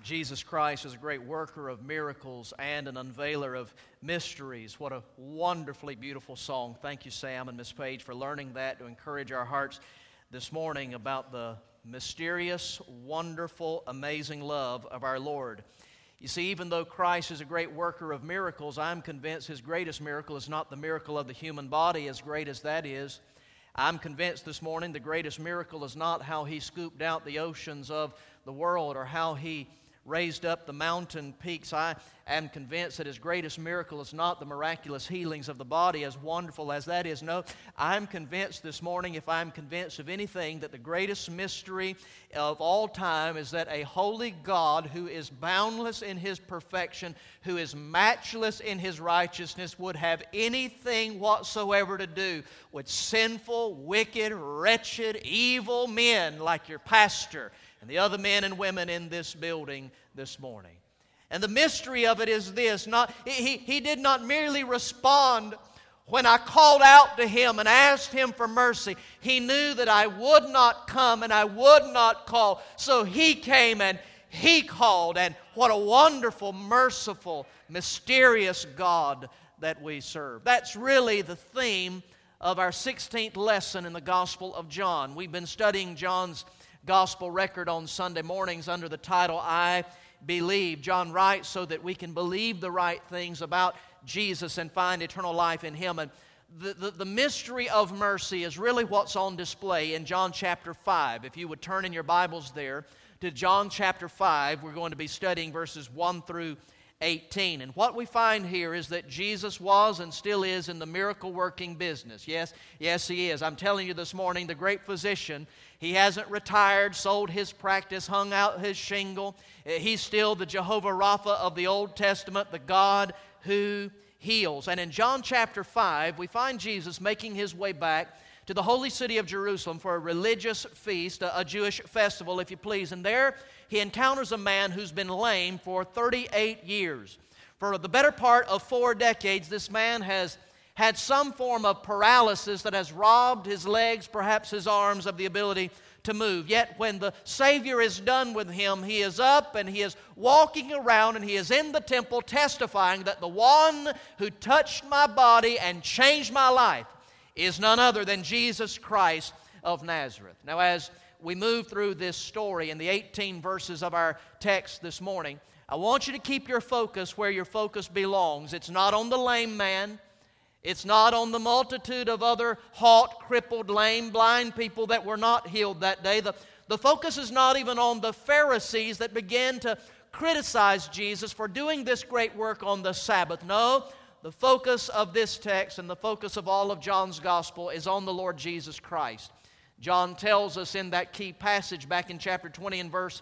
Jesus Christ is a great worker of miracles and an unveiler of mysteries. What a wonderfully beautiful song. Thank you, Sam and Miss Page, for learning that to encourage our hearts this morning about the mysterious, wonderful, amazing love of our Lord. You see, even though Christ is a great worker of miracles, I'm convinced His greatest miracle is not the miracle of the human body, as great as that is. I'm convinced this morning the greatest miracle is not how He scooped out the oceans of the world or how He raised up the mountain peaks. I am convinced that His greatest miracle is not the miraculous healings of the body, as wonderful as that is. No, I'm convinced this morning, if I'm convinced of anything, that the greatest mystery of all time is that a holy God who is boundless in His perfection, who is matchless in His righteousness, would have anything whatsoever to do with sinful, wicked, wretched, evil men like your pastor and the other men and women in this building this morning. And the mystery of it is this: He did not merely respond when I called out to Him and asked Him for mercy. He knew that I would not come and I would not call, so He came and He called. And what a wonderful, merciful, mysterious God that we serve. That's really the theme of our 16th lesson in the Gospel of John. We've been studying John's Gospel record on Sunday mornings under the title, I Believe. John writes so that we can believe the right things about Jesus and find eternal life in Him. And the mystery of mercy is really what's on display in John chapter 5. If you would turn in your Bibles there to John chapter 5, we're going to be studying verses 1 through 18. And what we find here is that Jesus was and still is in the miracle-working business. Yes, He is. I'm telling you this morning, the great physician, He hasn't retired, sold His practice, hung out His shingle. He's still the Jehovah Rapha of the Old Testament, the God who heals. And in John chapter 5, we find Jesus making His way back to the holy city of Jerusalem for a religious feast, a Jewish festival, if you please. And there He encounters a man who's been lame for 38 years. For the better part of 4 decades, this man has had some form of paralysis that has robbed his legs, perhaps his arms, of the ability to move. Yet when the Savior is done with him, he is up and he is walking around and he is in the temple testifying that the one who touched my body and changed my life is none other than Jesus Christ of Nazareth. Now, as we move through this story in the 18 verses of our text this morning, I want you to keep your focus where your focus belongs. It's not on the lame man. It's not on the multitude of other halt, crippled, lame, blind people that were not healed that day. The focus is not even on the Pharisees that began to criticize Jesus for doing this great work on the Sabbath. No, the focus of this text and the focus of all of John's Gospel is on the Lord Jesus Christ. John tells us in that key passage back in chapter 20 and verse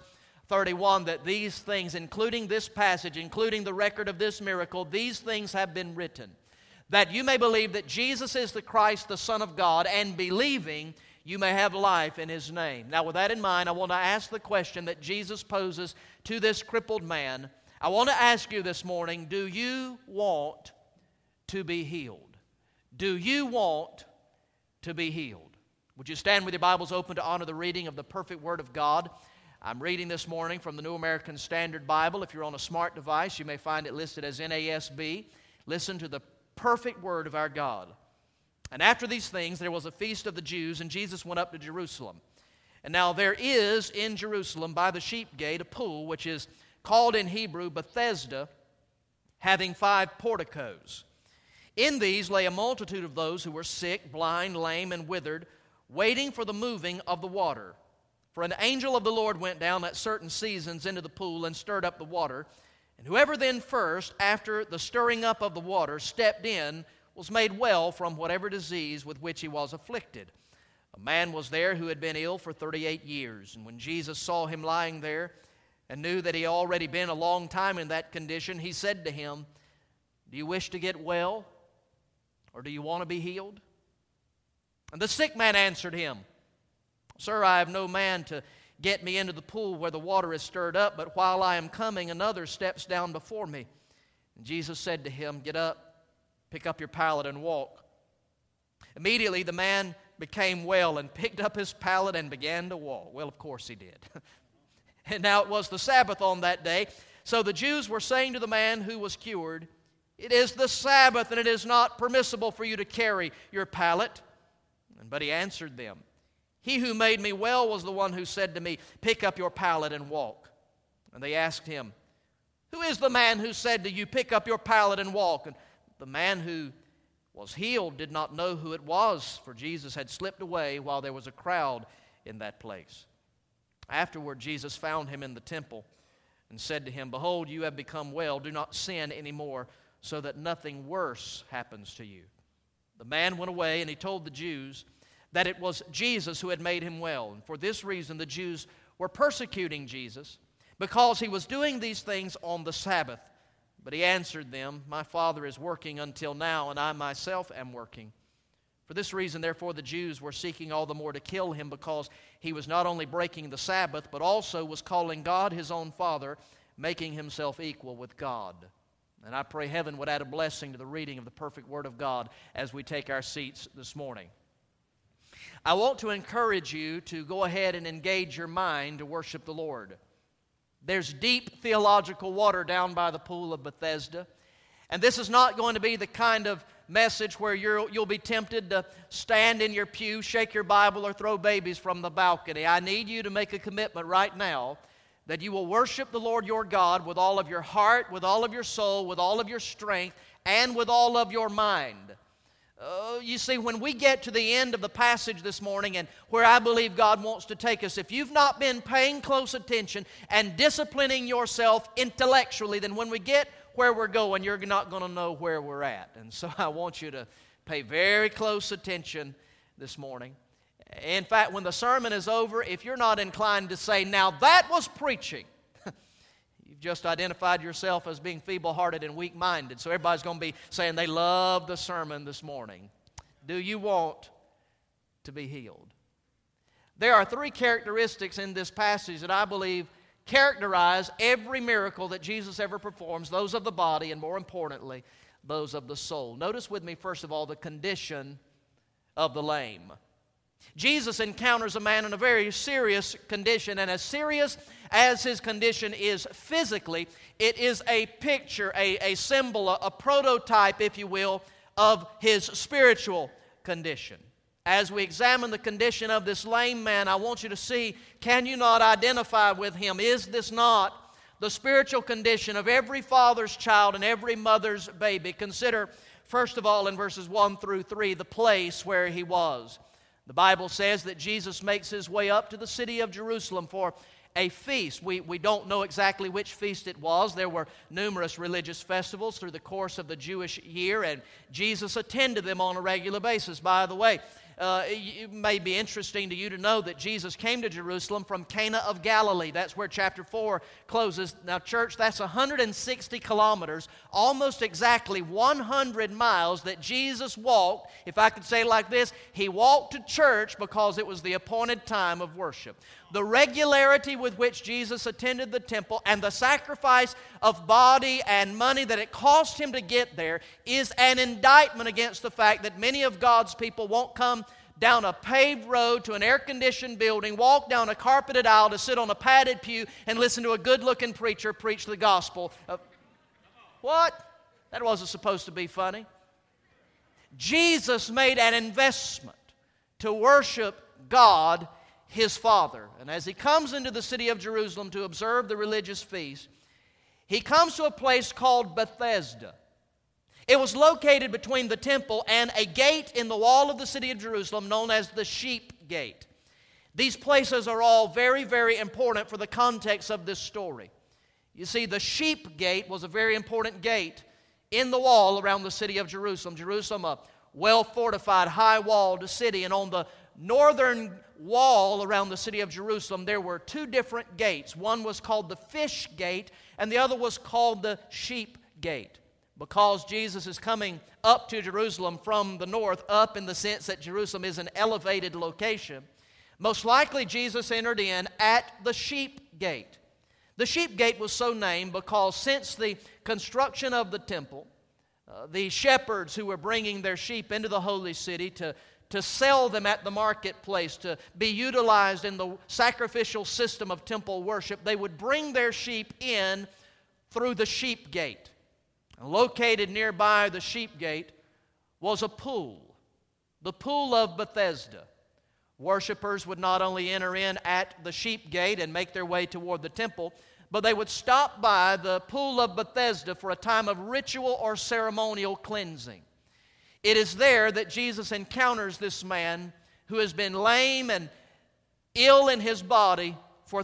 31 that these things, including this passage, including the record of this miracle, these things have been written, that you may believe that Jesus is the Christ, the Son of God, and believing you may have life in His name. Now, with that in mind, I want to ask the question that Jesus poses to this crippled man. I want to ask you this morning, do you want to be healed? Do you want to be healed? Would you stand with your Bibles open to honor the reading of the perfect Word of God? I'm reading this morning from the New American Standard Bible. If you're on a smart device, you may find it listed as NASB. Listen to the perfect Word of our God. And after these things, there was a feast of the Jews, and Jesus went up to Jerusalem. And now there is in Jerusalem by the sheep gate a pool, which is called in Hebrew Bethesda, having 5 porticos. In these lay a multitude of those who were sick, blind, lame, and withered, waiting for the moving of the water. For an angel of the Lord went down at certain seasons into the pool and stirred up the water. And whoever then first, after the stirring up of the water, stepped in, was made well from whatever disease with which he was afflicted. A man was there who had been ill for 38 years. And when Jesus saw him lying there and knew that he had already been a long time in that condition, He said to him, "Do you wish to get well, or do you want to be healed?" And the sick man answered him, "Sir, I have no man to get me into the pool where the water is stirred up, but while I am coming, another steps down before me." And Jesus said to him, "Get up, pick up your pallet and walk." Immediately the man became well and picked up his pallet and began to walk. Well, of course he did. And now it was the Sabbath on that day. So the Jews were saying to the man who was cured, "It is the Sabbath, and it is not permissible for you to carry your pallet." But he answered them, "He who made me well was the one who said to me, 'Pick up your pallet and walk.'" And they asked him, "Who is the man who said to you, 'Pick up your pallet and walk'?" And the man who was healed did not know who it was, for Jesus had slipped away while there was a crowd in that place. Afterward, Jesus found him in the temple and said to him, "Behold, you have become well. Do not sin anymore, so that nothing worse happens to you." The man went away, and he told the Jews that it was Jesus who had made him well. And for this reason, the Jews were persecuting Jesus, because he was doing these things on the Sabbath. But he answered them, "My Father is working until now, and I myself am working." For this reason, therefore, the Jews were seeking all the more to kill him, because he was not only breaking the Sabbath, but also was calling God his own Father, making himself equal with God. And I pray heaven would add a blessing to the reading of the perfect Word of God as we take our seats this morning. I want to encourage you to go ahead and engage your mind to worship the Lord. There's deep theological water down by the pool of Bethesda. And this is not going to be the kind of message where you'll be tempted to stand in your pew, shake your Bible, or throw babies from the balcony. I need you to make a commitment right now that you will worship the Lord your God with all of your heart, with all of your soul, with all of your strength, and with all of your mind. You see, when we get to the end of the passage this morning and where I believe God wants to take us, if you've not been paying close attention and disciplining yourself intellectually, then when we get where we're going, you're not going to know where we're at. And so I want you to pay very close attention this morning. In fact, when the sermon is over, if you're not inclined to say, "Now that was preaching," you've just identified yourself as being feeble-hearted and weak-minded. So everybody's going to be saying they love the sermon this morning. Do you want to be healed? There are three characteristics in this passage that I believe characterize every miracle that Jesus ever performs, those of the body and, more importantly, those of the soul. Notice with me, first of all, the condition of the lame. Jesus encounters a man in a very serious condition, and as serious as his condition is physically, it is a picture, a symbol, a prototype, if you will, of his spiritual condition. As we examine the condition of this lame man, I want you to see, can you not identify with him? Is this not the spiritual condition of every father's child and every mother's baby? Consider, first of all, in verses 1 through 3, the place where he was. The Bible says that Jesus makes his way up to the city of Jerusalem for a feast. We don't know exactly which feast it was. There were numerous religious festivals through the course of the Jewish year, and Jesus attended them on a regular basis. By the way, it may be interesting to you to know that Jesus came to Jerusalem from Cana of Galilee. That's where chapter 4 closes. Now, church, that's 160 kilometers, almost exactly 100 miles that Jesus walked. If I could say it like this, he walked to church because it was the appointed time of worship. The regularity with which Jesus attended the temple and the sacrifice of body and money that it cost him to get there is an indictment against the fact that many of God's people won't come down a paved road to an air-conditioned building, walk down a carpeted aisle to sit on a padded pew and listen to a good-looking preacher preach the gospel. What? That wasn't supposed to be funny. Jesus made an investment to worship God, his Father. And as he comes into the city of Jerusalem to observe the religious feast, he comes to a place called Bethesda. It was located between the temple and a gate in the wall of the city of Jerusalem known as the Sheep Gate. These places are all very, very important for the context of this story. You see, the Sheep Gate was a very important gate in the wall around the city of Jerusalem. Jerusalem, a well-fortified, high-walled city, and on the northern wall around the city of Jerusalem, there were two different gates. One was called the Fish Gate, and the other was called the Sheep Gate. Because Jesus is coming up to Jerusalem from the north, up in the sense that Jerusalem is an elevated location, most likely Jesus entered in at the Sheep Gate. The Sheep Gate was so named because since the construction of the temple, the shepherds who were bringing their sheep into the holy city to to sell them at the marketplace, to be utilized in the sacrificial system of temple worship, they would bring their sheep in through the sheep gate. Located nearby the sheep gate was a pool, the pool of Bethesda. Worshippers would not only enter in at the sheep gate and make their way toward the temple, but they would stop by the pool of Bethesda for a time of ritual or ceremonial cleansing. It is there that Jesus encounters this man who has been lame and ill in his body for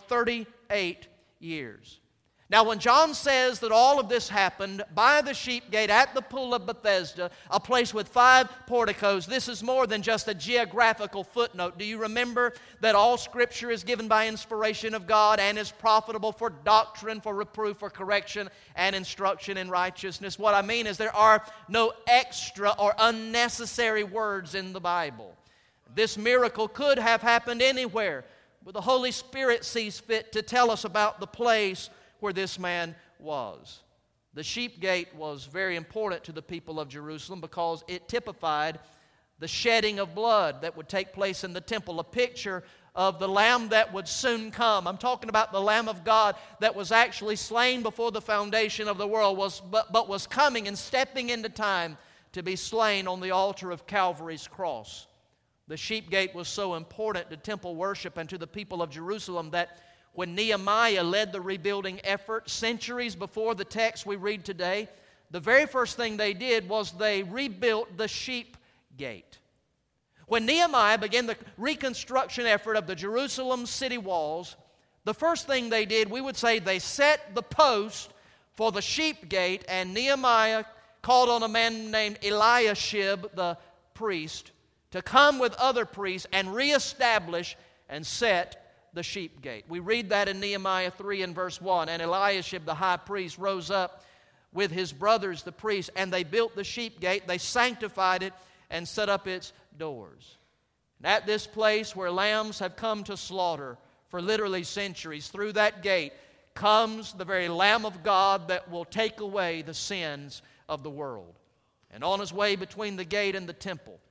38 years. Now, when John says that all of this happened by the sheep gate at the pool of Bethesda, a place with 5 porticos, this is more than just a geographical footnote. Do you remember that all Scripture is given by inspiration of God and is profitable for doctrine, for reproof, for correction, and instruction in righteousness? What I mean is there are no extra or unnecessary words in the Bible. This miracle could have happened anywhere, but the Holy Spirit sees fit to tell us about the place where this man was. The sheep gate was very important to the people of Jerusalem because it typified the shedding of blood that would take place in the temple, a picture of the Lamb that would soon come. I'm talking about the Lamb of God that was actually slain before the foundation of the world, but was coming and stepping into time to be slain on the altar of Calvary's cross. The sheep gate was so important to temple worship and to the people of Jerusalem that when Nehemiah led the rebuilding effort centuries before the text we read today, the very first thing they did was they rebuilt the sheep gate. When Nehemiah began the reconstruction effort of the Jerusalem city walls, the first thing they did, we would say they set the post for the sheep gate, and Nehemiah called on a man named Eliashib, the priest, to come with other priests and reestablish and set the sheep gate. We read that in Nehemiah 3 and verse 1. And Eliashib the high priest rose up with his brothers the priests, and they built the sheep gate, they sanctified it, and set up its doors. And at this place where lambs have come to slaughter for literally centuries, through that gate comes the very Lamb of God that will take away the sins of the world. And on his way between the gate and the temple,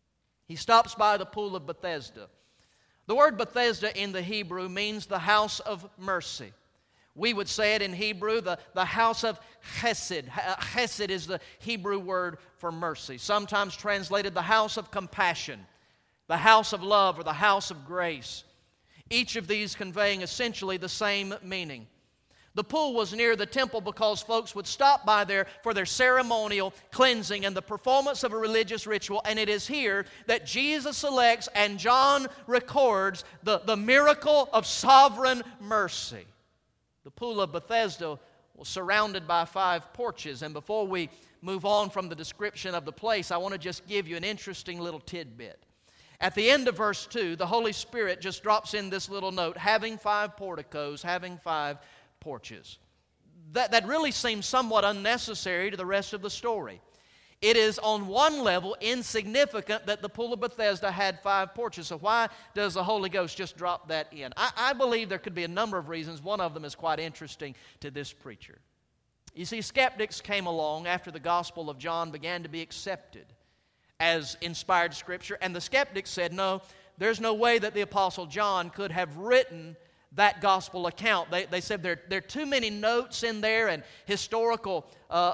he stops by the pool of Bethesda. The word Bethesda in the Hebrew means the house of mercy. We would say it in Hebrew, the house of Chesed. Chesed is the Hebrew word for mercy, sometimes translated the house of compassion, the house of love, or the house of grace. Each of these conveying essentially the same meaning. The pool was near the temple because folks would stop by there for their ceremonial cleansing and the performance of a religious ritual. And it is here that Jesus selects and John records the miracle of sovereign mercy. The pool of Bethesda was surrounded by 5 porches. And before we move on from the description of the place, I want to just give you an interesting little tidbit. At the end of verse 2, the Holy Spirit just drops in this little note, having 5 porticos, having 5 porches. That really seems somewhat unnecessary to the rest of the story. It is on one level insignificant that the pool of Bethesda had 5 porches. So why does the Holy Ghost just drop that in? I believe there could be a number of reasons. One of them is quite interesting to this preacher. You see, skeptics came along after the Gospel of John began to be accepted as inspired Scripture, and the skeptics said, no, there's no way that the Apostle John could have written that gospel account. They said there are too many notes in there and historical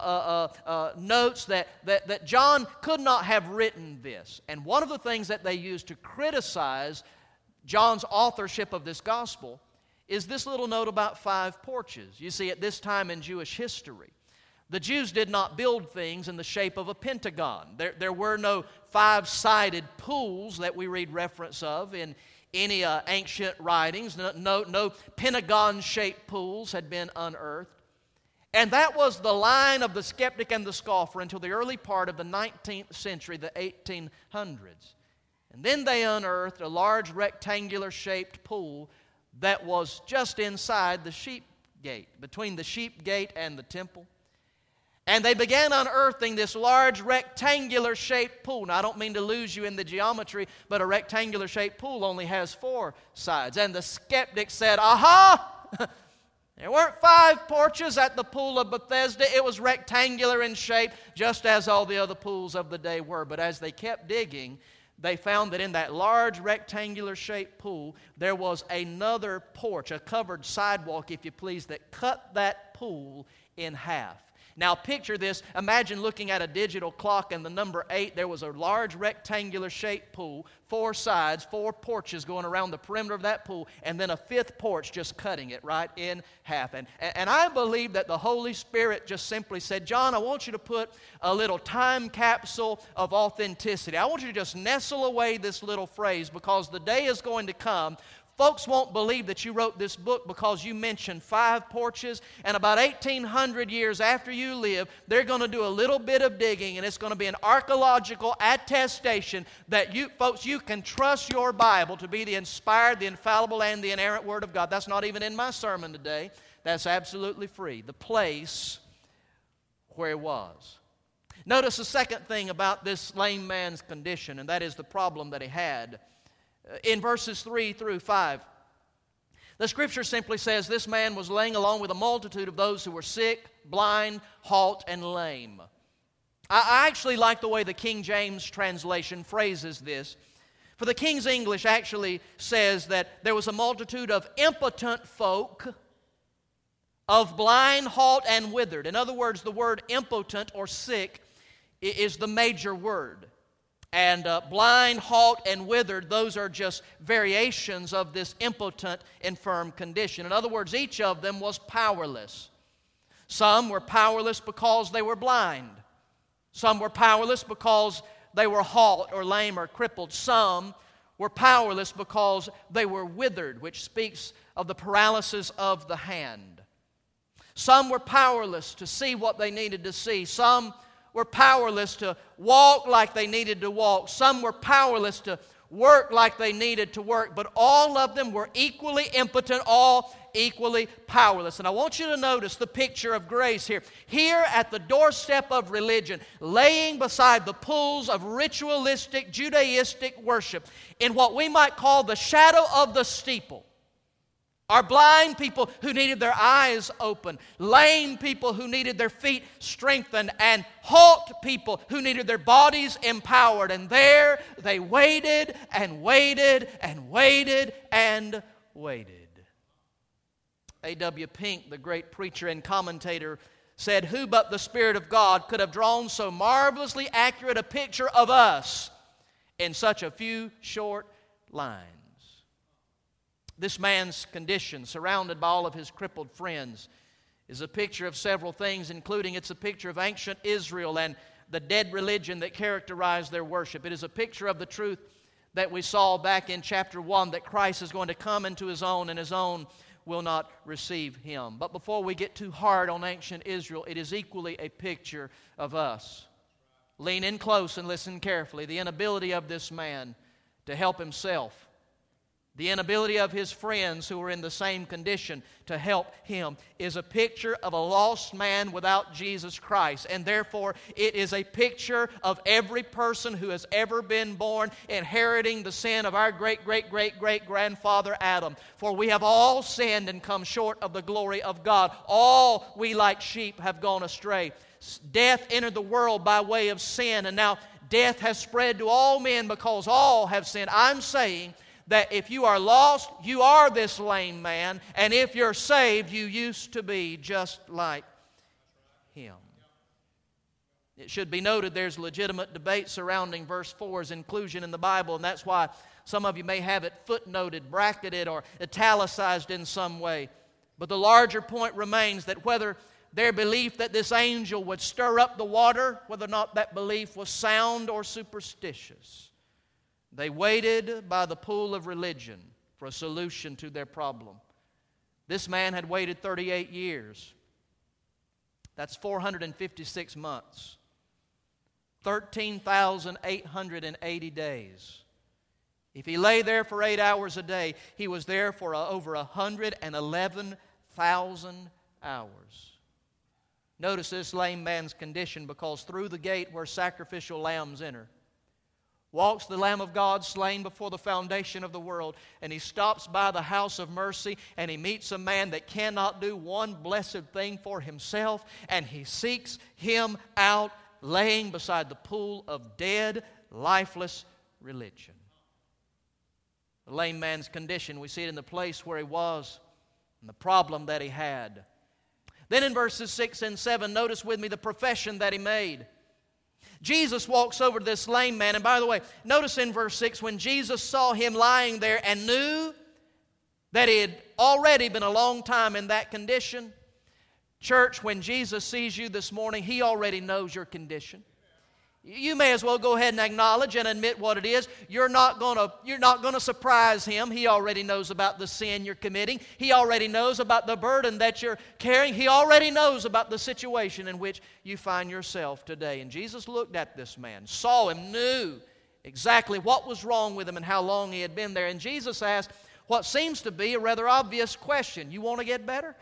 notes that John could not have written this. And one of the things that they used to criticize John's authorship of this gospel is this little note about 5 porches. You see, at this time in Jewish history, the Jews did not build things in the shape of a pentagon. There were no 5-sided pools that we read reference of in any ancient writings. No pentagon-shaped pools had been unearthed. And that was the line of the skeptic and the scoffer until the early part of the 19th century, the 1800s. And then they unearthed a large rectangular-shaped pool that was just inside the sheep gate, between the sheep gate and the temple. And they began unearthing this large rectangular-shaped pool. Now, I don't mean to lose you in the geometry, but a rectangular-shaped pool only has 4 sides. And the skeptic said, aha! There weren't 5 porches at the pool of Bethesda. It was rectangular in shape, just as all the other pools of the day were. But as they kept digging, they found that in that large rectangular shaped pool, there was another porch, a covered sidewalk, if you please, that cut that pool in half. Now picture this. Imagine looking at a digital clock and the number 8. There was a large rectangular shaped pool, 4 sides, 4 porches going around the perimeter of that pool, and then a 5th porch just cutting it right in half. And I believe that the Holy Spirit just simply said, John, I want you to put a little time capsule of authenticity. I want you to just nestle away this little phrase, because the day is going to come. Folks won't believe that you wrote this book because you mentioned 5 porches, and about 1,800 years after you live, they're going to do a little bit of digging, and it's going to be an archaeological attestation that you can trust your Bible to be the inspired, the infallible, and the inerrant Word of God. That's not even in my sermon today. That's absolutely free. The place where he was. Notice the second thing about this lame man's condition, and that is the problem that he had. In verses 3 through 5, the Scripture simply says this man was laying along with a multitude of those who were sick, blind, halt, and lame. I actually like the way the King James translation phrases this. For the King's English actually says that there was a multitude of impotent folk, of blind, halt, and withered. In other words, the word impotent or sick is the major word. And blind, halt, and withered, those are just variations of this impotent, infirm condition. In other words, each of them was powerless. Some were powerless because they were blind. Some were powerless because they were halt or lame or crippled. Some were powerless because they were withered, which speaks of the paralysis of the hand. Some were powerless to see what they needed to see. Some were powerless to walk like they needed to walk. Some were powerless to work like they needed to work. But all of them were equally impotent, all equally powerless. And I want you to notice the picture of grace here. Here at the doorstep of religion, laying beside the pools of ritualistic, Judaistic worship, in what we might call the shadow of the steeple, are blind people who needed their eyes opened, lame people who needed their feet strengthened, and halt people who needed their bodies empowered. And there they waited and waited and waited and waited. A.W. Pink, the great preacher and commentator, said, "Who but the Spirit of God could have drawn so marvelously accurate a picture of us in such a few short lines?" This man's condition, surrounded by all of his crippled friends, is a picture of several things, including it's a picture of ancient Israel and the dead religion that characterized their worship. It is a picture of the truth that we saw back in chapter 1, that Christ is going to come into His own, and His own will not receive Him. But before we get too hard on ancient Israel, it is equally a picture of us. Lean in close and listen carefully. The inability of this man to help himself, the inability of his friends who were in the same condition to help him, is a picture of a lost man without Jesus Christ. And therefore, it is a picture of every person who has ever been born inheriting the sin of our great-great-great-great-grandfather Adam. For we have all sinned and come short of the glory of God. All we like sheep have gone astray. Death entered the world by way of sin, and now death has spread to all men because all have sinned. I'm saying that if you are lost, you are this lame man, and if you're saved, you used to be just like him. It should be noted there's legitimate debate surrounding verse 4's inclusion in the Bible, and that's why some of you may have it footnoted, bracketed, or italicized in some way. But the larger point remains that whether their belief that this angel would stir up the water, whether or not that belief was sound or superstitious, they waited by the pool of religion for a solution to their problem. This man had waited 38 years. That's 456 months. 13,880 days. If he lay there for 8 hours a day, he was there for over 111,000 hours. Notice this lame man's condition, because through the gate where sacrificial lambs enter, walks the Lamb of God slain before the foundation of the world, and he stops by the house of mercy, and he meets a man that cannot do one blessed thing for himself, and he seeks him out laying beside the pool of dead, lifeless religion. The lame man's condition, we see it in the place where he was and the problem that he had. Then in verses 6 and 7, notice with me the profession that he made. Jesus walks over to this lame man, and by the way, notice in verse 6, when Jesus saw him lying there and knew that he had already been a long time in that condition. Church, when Jesus sees you this morning, He already knows your condition. You may as well go ahead and acknowledge and admit what it is. You're not going to surprise Him. He already knows about the sin you're committing. He already knows about the burden that you're carrying. He already knows about the situation in which you find yourself today. And Jesus looked at this man, saw him, knew exactly what was wrong with him and how long he had been there. And Jesus asked what seems to be a rather obvious question. You want to get better?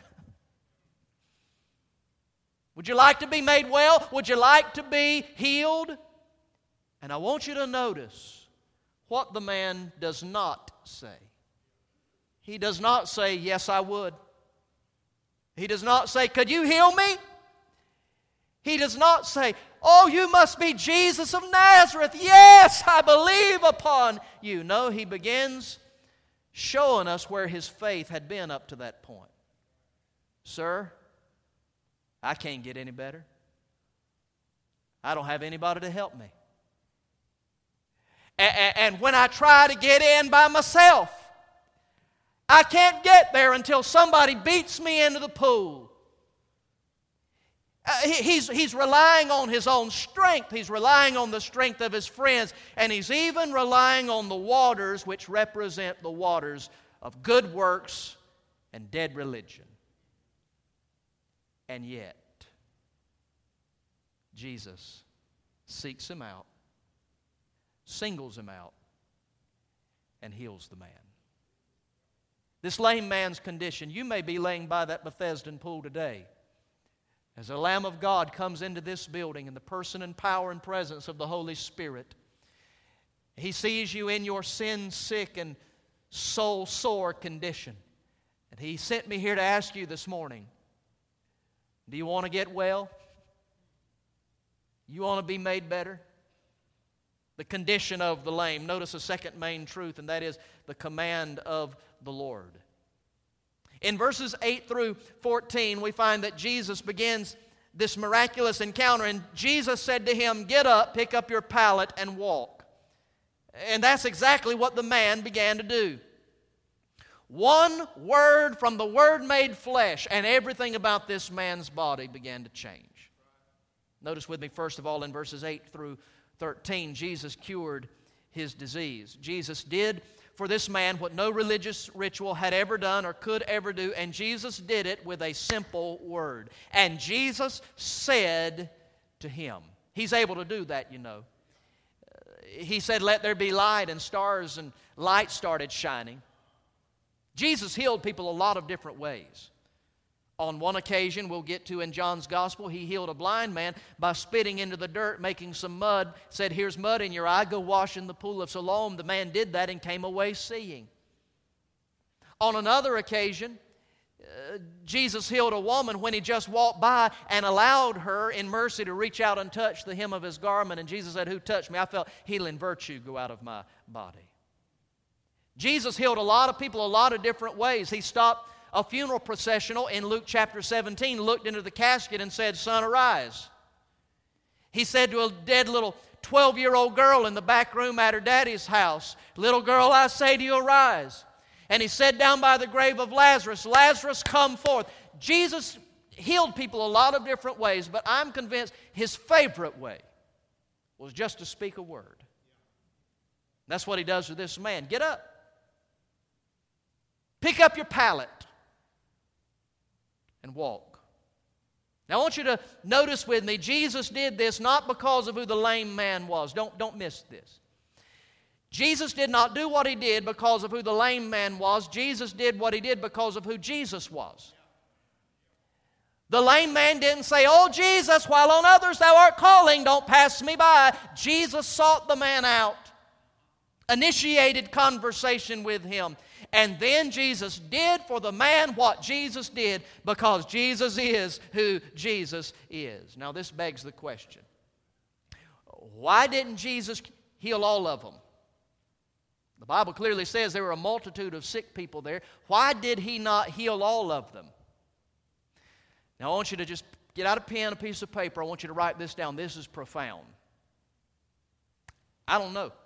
Would you like to be made well? Would you like to be healed? And I want you to notice what the man does not say. He does not say, yes, I would. He does not say, could you heal me? He does not say, oh, you must be Jesus of Nazareth. Yes, I believe upon you. No, he begins showing us where his faith had been up to that point. Sir, I can't get any better. I don't have anybody to help me. And when I try to get in by myself, I can't get there until somebody beats me into the pool. He's relying on his own strength. He's relying on the strength of his friends. And he's even relying on the waters which represent the waters of good works and dead religion. And yet, Jesus seeks him out, singles him out, and heals the man. This lame man's condition, you may be laying by that Bethesda pool today. As the Lamb of God comes into this building in the person and power and presence of the Holy Spirit, He sees you in your sin-sick and soul-sore condition. And He sent me here to ask you this morning, do you want to get well? You want to be made better? The condition of the lame. Notice a second main truth, and that is the command of the Lord. In verses 8 through 14, we find that Jesus begins this miraculous encounter, and Jesus said to him, get up, pick up your pallet, and walk. And that's exactly what the man began to do. One word from the Word made flesh, and everything about this man's body began to change. Notice with me, first of all, in verses 8 through 13, Jesus cured his disease. Jesus did for this man what no religious ritual had ever done or could ever do, and Jesus did it with a simple word. And Jesus said to him, He's able to do that, you know. He said, let there be light, and stars and light started shining. Jesus healed people a lot of different ways. On one occasion, we'll get to in John's Gospel, He healed a blind man by spitting into the dirt, making some mud, said, here's mud in your eye, go wash in the pool of Siloam. The man did that and came away seeing. On another occasion, Jesus healed a woman when He just walked by and allowed her in mercy to reach out and touch the hem of His garment. And Jesus said, who touched me? I felt healing virtue go out of my body. Jesus healed a lot of people a lot of different ways. He stopped a funeral processional in Luke chapter 17, looked into the casket and said, son, arise. He said to a dead little 12-year-old girl in the back room at her daddy's house, little girl, I say to you, arise. And He said down by the grave of Lazarus, Lazarus, come forth. Jesus healed people a lot of different ways, but I'm convinced His favorite way was just to speak a word. That's what He does with this man. Get up. Pick up your pallet and walk. Now I want you to notice with me, Jesus did this not because of who the lame man was. Don't miss this. Jesus did not do what He did because of who the lame man was. Jesus did what He did because of who Jesus was. The lame man didn't say, oh Jesus, while on others thou art calling, don't pass me by. Jesus sought the man out, initiated conversation with him. And then Jesus did for the man what Jesus did because Jesus is who Jesus is. Now this begs the question, why didn't Jesus heal all of them? The Bible clearly says there were a multitude of sick people there. Why did He not heal all of them? Now I want you to just get out a pen, a piece of paper. I want you to write this down. This is profound. I don't know.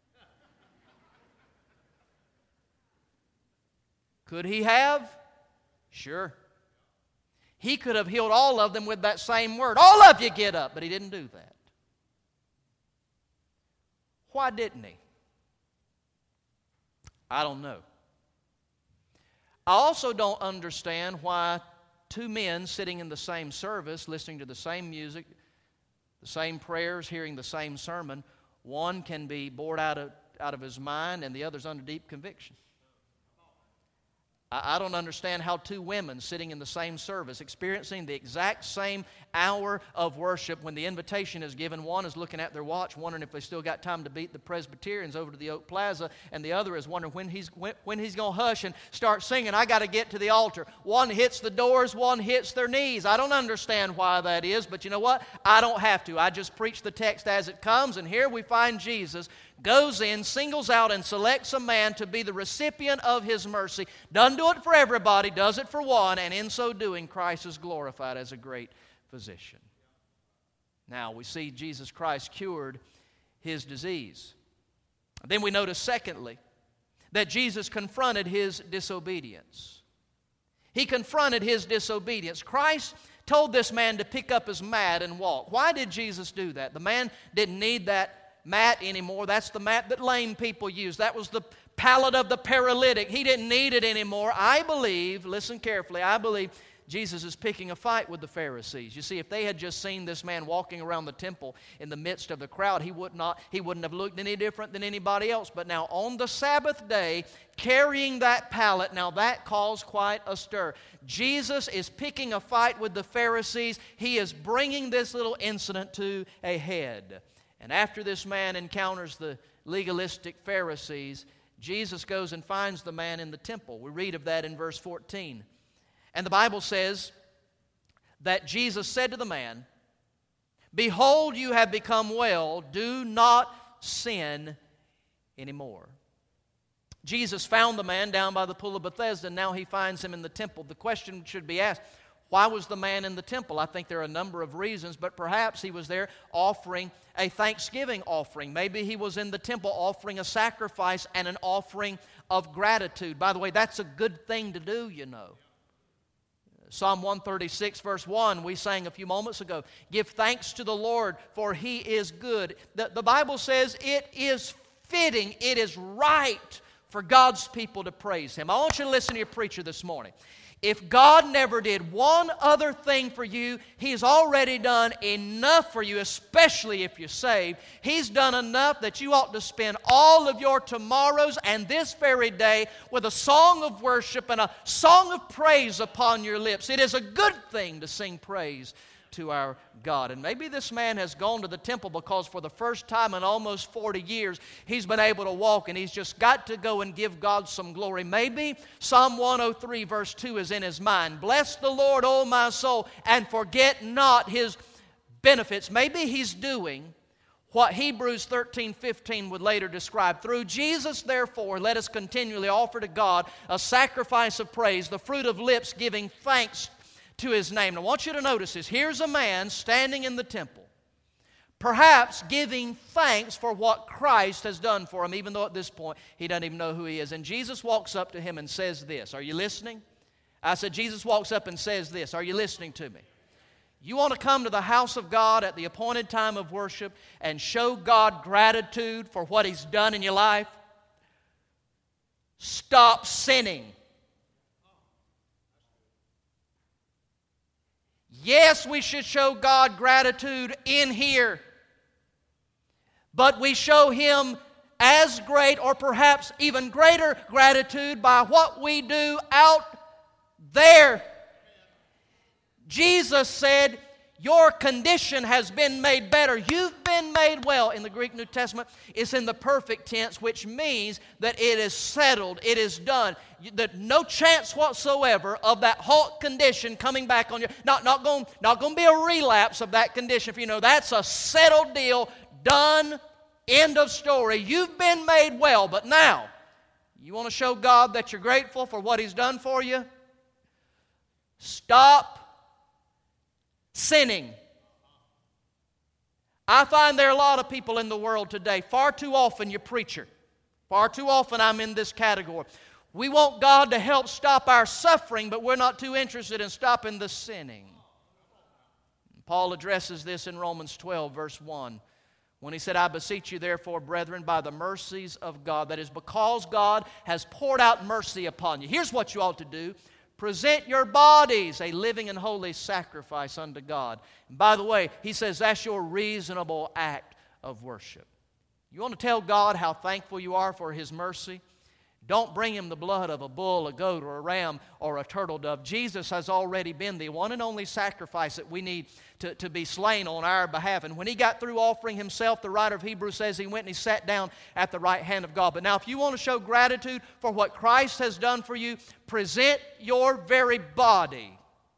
Could He have? Sure. He could have healed all of them with that same word. All of you get up. But He didn't do that. Why didn't He? I don't know. I also don't understand why two men sitting in the same service, listening to the same music, the same prayers, hearing the same sermon, one can be bored out of his mind and the other's under deep conviction. I don't understand how two women sitting in the same service, experiencing the exact same hour of worship, when the invitation is given, one is looking at their watch, wondering if they still got time to beat the Presbyterians over to the Oak Plaza, and the other is wondering when he's going to hush and start singing, I got to get to the altar. One hits the doors, one hits their knees. I don't understand why that is, but you know what? I don't have to. I just preach the text as it comes, and here we find Jesus goes in, singles out, and selects a man to be the recipient of His mercy. Doesn't do it for everybody, does it for one, and in so doing, Christ is glorified as a great physician. Now, we see Jesus Christ cured his disease. Then we notice, secondly, that Jesus confronted his disobedience. He confronted his disobedience. Christ told this man to pick up his mat and walk. Why did Jesus do that? The man didn't need that mat anymore. That's the mat that lame people use. That was the pallet of the paralytic. He didn't need it anymore. I believe, listen carefully, I believe Jesus is picking a fight with the Pharisees. You see, if they had just seen this man walking around the temple in the midst of the crowd, he wouldn't have looked any different than anybody else. But now on the Sabbath day, carrying that pallet, now that caused quite a stir. Jesus is picking a fight with the Pharisees. He is bringing this little incident to a head. And after this man encounters the legalistic Pharisees, Jesus goes and finds the man in the temple. We read of that in verse 14. And the Bible says that Jesus said to the man, Behold, you have become well. Do not sin anymore. Jesus found the man down by the pool of Bethesda, and now He finds him in the temple. The question should be asked, why was the man in the temple? I think there are a number of reasons, but perhaps he was there offering a thanksgiving offering. Maybe he was in the temple offering a sacrifice and an offering of gratitude. By the way, that's a good thing to do, you know. Psalm 136, verse 1, we sang a few moments ago, Give thanks to the Lord, for He is good. The Bible says it is fitting, it is right for God's people to praise Him. I want you to listen to your preacher this morning. If God never did one other thing for you, He's already done enough for you, especially if you're saved. He's done enough that you ought to spend all of your tomorrows and this very day with a song of worship and a song of praise upon your lips. It is a good thing to sing praise to our God. And maybe this man has gone to the temple because for the first time in almost 40 years, he's been able to walk and he's just got to go and give God some glory. Maybe Psalm 103 verse 2 is in his mind. Bless the Lord, O my soul, and forget not His benefits. Maybe he's doing what Hebrews 13:15 would later describe. Through Jesus, therefore, let us continually offer to God a sacrifice of praise, the fruit of lips giving thanks to His name. Now, I want you to notice this. Here's a man standing in the temple, perhaps giving thanks for what Christ has done for him, even though at this point he doesn't even know who He is. And Jesus walks up to him and says this. Are you listening? I said, Jesus walks up and says this. Are you listening to me? You want to come to the house of God at the appointed time of worship and show God gratitude for what He's done in your life? Stop sinning. Yes, we should show God gratitude in here, but we show Him as great or perhaps even greater gratitude by what we do out there. Jesus said, your condition has been made better. You've been made well. In the Greek New Testament, it's in the perfect tense, which means that it is settled, it is done. That no chance whatsoever of that halt condition coming back on you. Not going to be a relapse of that condition. For you know, that's a settled deal, done End of story. You've been made well, but now, you want to show God that you're grateful for what He's done for you? Stop sinning. I find there are a lot of people in the world today, far too often, you preacher, far too often I'm in this category. We want God to help stop our suffering, but we're not too interested in stopping the sinning. Paul addresses this in Romans 12, verse 1, when he said, I beseech you therefore, brethren, by the mercies of God, that is, because God has poured out mercy upon you. Here's what you ought to do. Present your bodies a living and holy sacrifice unto God. And by the way, he says that's your reasonable act of worship. You want to tell God how thankful you are for His mercy? Don't bring Him the blood of a bull, a goat, or a ram, or a turtle dove. Jesus has already been the one and only sacrifice that we need to be slain on our behalf. And when He got through offering Himself, the writer of Hebrews says He went and He sat down at the right hand of God. But now if you want to show gratitude for what Christ has done for you, present your very body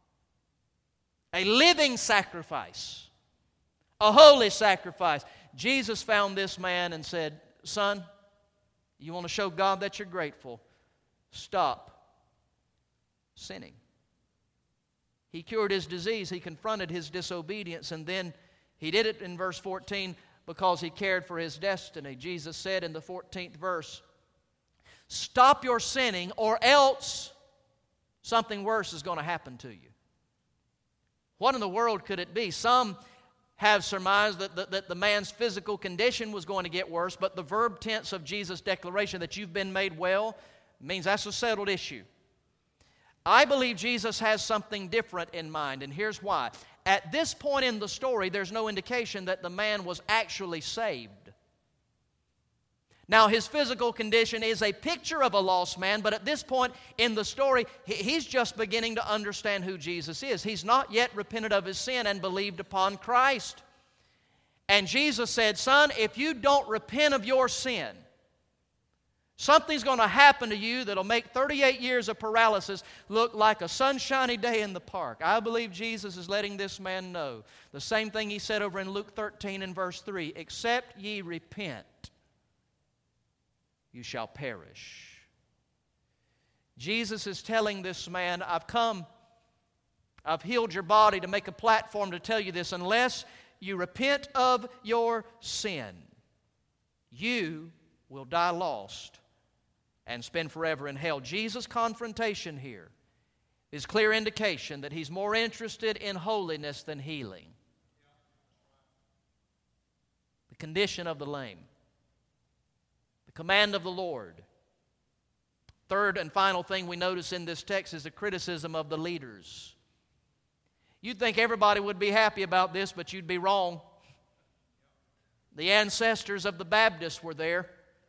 a living sacrifice, a holy sacrifice. Jesus found this man and said, son, you want to show God that you're grateful? Stop sinning. He cured his disease. He confronted his disobedience. And then he did it in verse 14 because he cared for his destiny. Jesus said in the 14th verse, stop your sinning or else something worse is going to happen to you. What in the world could it be? Some have surmised that the man's physical condition was going to get worse, but the verb tense of Jesus' declaration that you've been made well means that's a settled issue. I believe Jesus has something different in mind, and here's why. At this point in the story, there's no indication that the man was actually saved. Now, his physical condition is a picture of a lost man, but at this point in the story, he's just beginning to understand who Jesus is. He's not yet repented of his sin and believed upon Christ. And Jesus said, son, if you don't repent of your sin, something's going to happen to you that'll make 38 years of paralysis look like a sunshiny day in the park. I believe Jesus is letting this man know the same thing He said over in Luke 13 and verse 3, except ye repent, you shall perish. Jesus is telling this man, I've healed your body to make a platform to tell you this. Unless you repent of your sin, you will die lost and spend forever in hell. Jesus' confrontation here is clear indication that He's more interested in holiness than healing. The condition of the lame. Command of the Lord. Third and final thing we notice in this text is the criticism of the leaders. You'd think everybody would be happy about this, but you'd be wrong. The ancestors of the Baptists were there.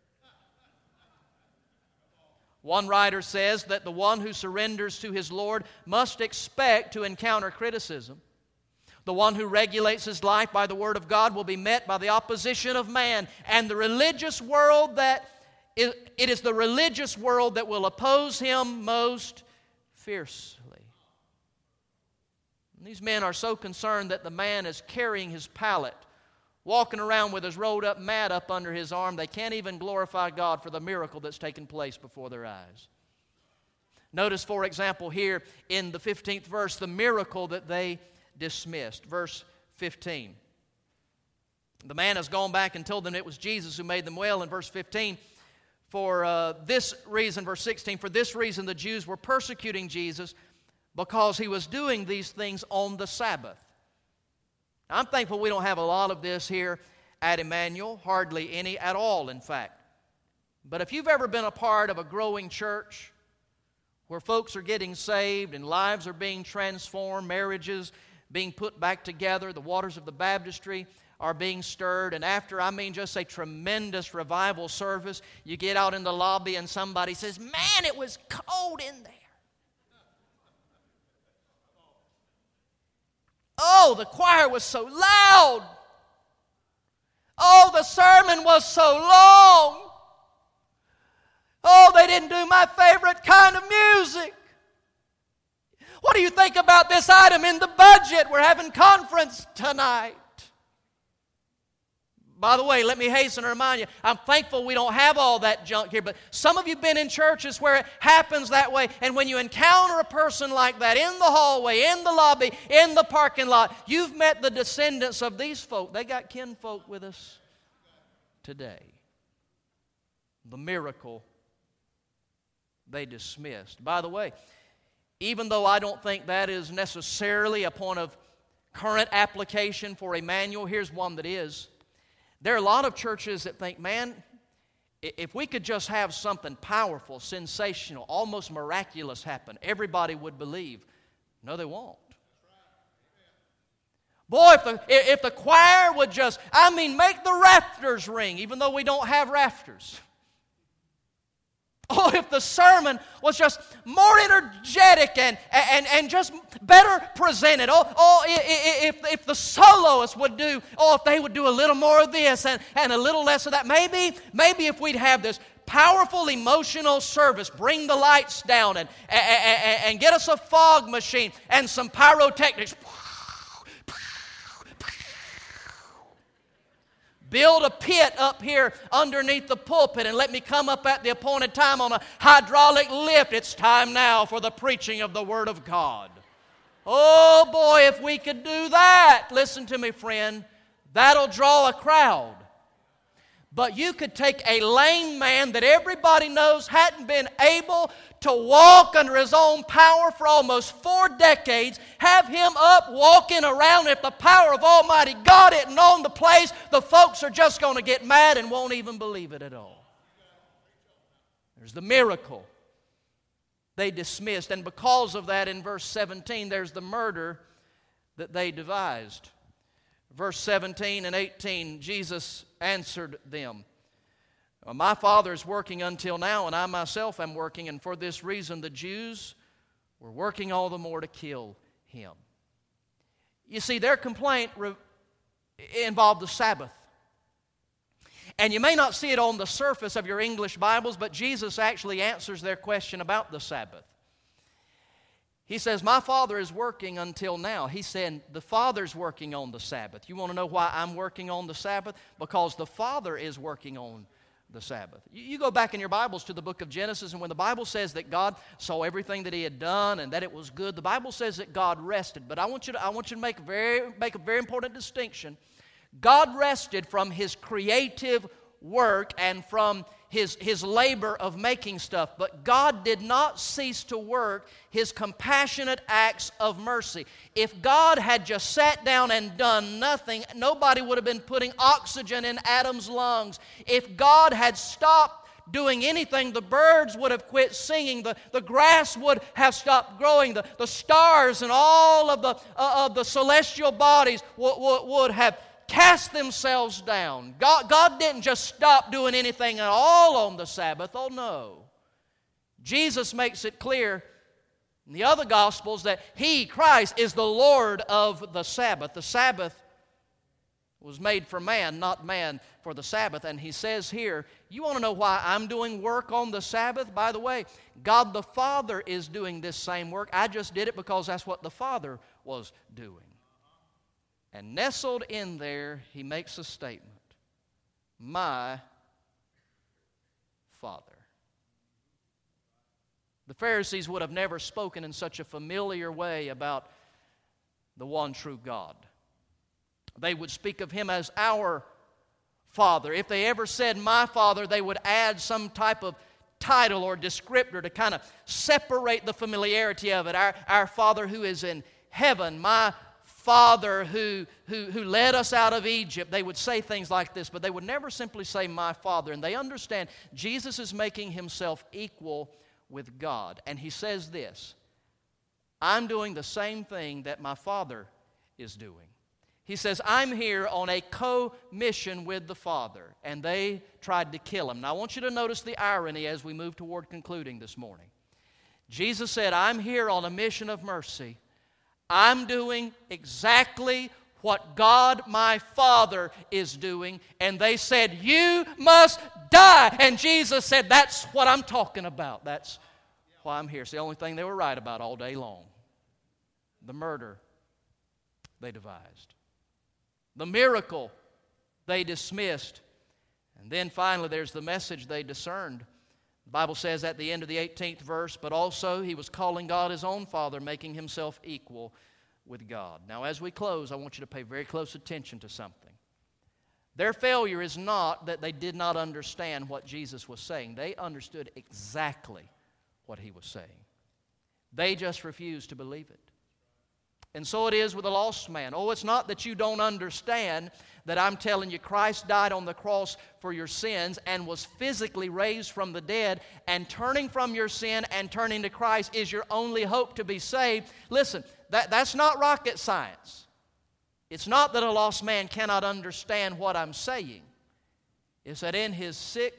One writer says that the one who surrenders to his Lord must expect to encounter criticism. The one who regulates his life by the Word of God will be met by the opposition of man. And the religious world it is the religious world that will oppose him most fiercely. And these men are so concerned that the man is carrying his pallet, walking around with his rolled up mat up under his arm, they can't even glorify God for the miracle that's taken place before their eyes. Notice, for example, here in the 15th verse, the miracle that they dismissed. Verse 15. The man has gone back and told them it was Jesus who made them well. In verse 15, for this reason, verse 16, for this reason the Jews were persecuting Jesus because He was doing these things on the Sabbath. Now, I'm thankful we don't have a lot of this here at Emmanuel, hardly any at all, in fact. But if you've ever been a part of a growing church where folks are getting saved and lives are being transformed, marriages being put back together, the waters of the baptistry are being stirred, and after, just a tremendous revival service, you get out in the lobby and somebody says, man, it was cold in there. Oh, the choir was so loud. Oh, the sermon was so long. Oh, they didn't do my favorite kind of music. What do you think about this item in the budget? We're having conference tonight. By the way, let me hasten to remind you, I'm thankful we don't have all that junk here, but some of you have been in churches where it happens that way, and when you encounter a person like that in the hallway, in the lobby, in the parking lot, you've met the descendants of these folk. They got kinfolk with us today. The miracle they dismissed. By the way, even though I don't think that is necessarily a point of current application for Emmanuel, here's one that is. There are a lot of churches that think, man, if we could just have something powerful, sensational, almost miraculous happen, everybody would believe. No, they won't. Boy, if the choir would just, make the rafters ring, even though we don't have rafters. Oh, if the sermon was just more energetic and just better presented. If the soloists would do, if they would do a little more of this and a little less of that. Maybe if we'd have this powerful emotional service, bring the lights down and get us a fog machine and some pyrotechnics. Build a pit up here underneath the pulpit and let me come up at the appointed time on a hydraulic lift. It's time now for the preaching of the Word of God. Oh boy, if we could do that, listen to me, friend, that'll draw a crowd. But you could take a lame man that everybody knows hadn't been able to walk under his own power for almost 4 decades, have him up walking around. If the power of Almighty God isn't on the place, the folks are just going to get mad and won't even believe it at all. There's the miracle they dismissed. And because of that, in verse 17, there's the murder that they devised. Verse 17 and 18, Jesus answered them, my Father is working until now, and I myself am working, and for this reason the Jews were working all the more to kill him. You see, their complaint involved the Sabbath. And you may not see it on the surface of your English Bibles, but Jesus actually answers their question about the Sabbath. He says, my Father is working until now. He said, the Father's working on the Sabbath. You want to know why I'm working on the Sabbath? Because the Father is working on the Sabbath. You go back in your Bibles to the book of Genesis, and when the Bible says that God saw everything that He had done and that it was good, the Bible says that God rested. But I want you to make a very important distinction. God rested from His creative work and from His labor of making stuff, but God did not cease to work His compassionate acts of mercy. If God had just sat down and done nothing, nobody would have been putting oxygen in Adam's lungs. If God had stopped doing anything, the birds would have quit singing, the grass would have stopped growing, the stars and all of the celestial bodies would have cast themselves down. God didn't just stop doing anything at all on the Sabbath. Oh no. Jesus makes it clear in the other Gospels that He, Christ, is the Lord of the Sabbath. The Sabbath was made for man, not man for the Sabbath. And He says here, you want to know why I'm doing work on the Sabbath? By the way, God the Father is doing this same work. I just did it because that's what the Father was doing. And nestled in there, He makes a statement. My Father. The Pharisees would have never spoken in such a familiar way about the one true God. They would speak of Him as our Father. If they ever said my Father, they would add some type of title or descriptor to kind of separate the familiarity of it. Our Father who is in heaven, my Father who led us out of Egypt. They would say things like this, but they would never simply say my Father. And they understand Jesus is making Himself equal with God. And He says this, I'm doing the same thing that my Father is doing. He says, I'm here on a co-mission with the Father. And they tried to kill Him. Now I want you to notice the irony as we move toward concluding this morning. Jesus said, I'm here on a mission of mercy. I'm doing exactly what God my Father is doing. And they said, you must die. And Jesus said, that's what I'm talking about. That's why I'm here. It's the only thing they were right about all day long. The murder they devised. The miracle they dismissed. And then finally there's the message they discerned. The Bible says at the end of the 18th verse, but also he was calling God his own Father, making himself equal with God. Now as we close, I want you to pay very close attention to something. Their failure is not that they did not understand what Jesus was saying. They understood exactly what he was saying. They just refused to believe it. And so it is with a lost man. Oh, it's not that you don't understand that I'm telling you Christ died on the cross for your sins and was physically raised from the dead, and turning from your sin and turning to Christ is your only hope to be saved. Listen, that's not rocket science. It's not that a lost man cannot understand what I'm saying. It's that in his sick,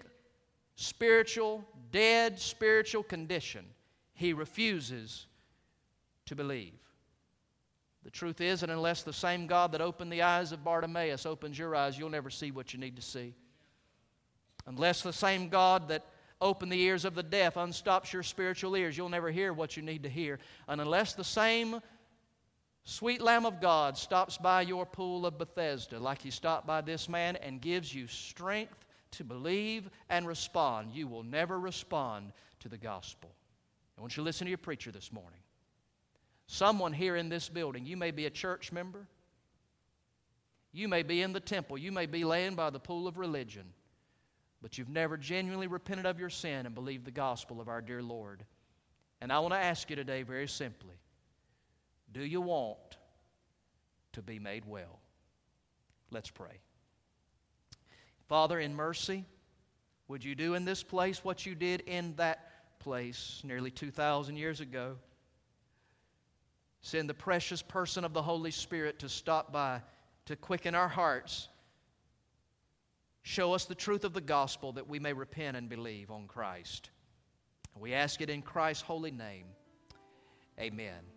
dead spiritual condition, he refuses to believe. The truth is that unless the same God that opened the eyes of Bartimaeus opens your eyes, you'll never see what you need to see. Unless the same God that opened the ears of the deaf unstops your spiritual ears, you'll never hear what you need to hear. And unless the same sweet Lamb of God stops by your pool of Bethesda like he stopped by this man and gives you strength to believe and respond, you will never respond to the gospel. I want you to listen to your preacher this morning. Someone here in this building, you may be a church member, you may be in the temple, you may be laying by the pool of religion, but you've never genuinely repented of your sin and believed the gospel of our dear Lord. And I want to ask you today very simply, do you want to be made well? Let's pray. Father, in mercy, would you do in this place what you did in that place nearly 2,000 years ago? Send the precious person of the Holy Spirit to stop by, to quicken our hearts. Show us the truth of the gospel that we may repent and believe on Christ. We ask it in Christ's holy name. Amen.